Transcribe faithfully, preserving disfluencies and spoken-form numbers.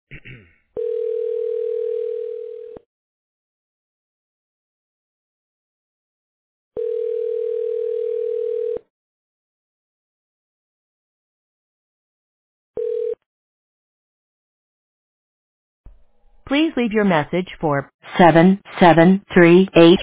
Please leave your message for seven seven three eight.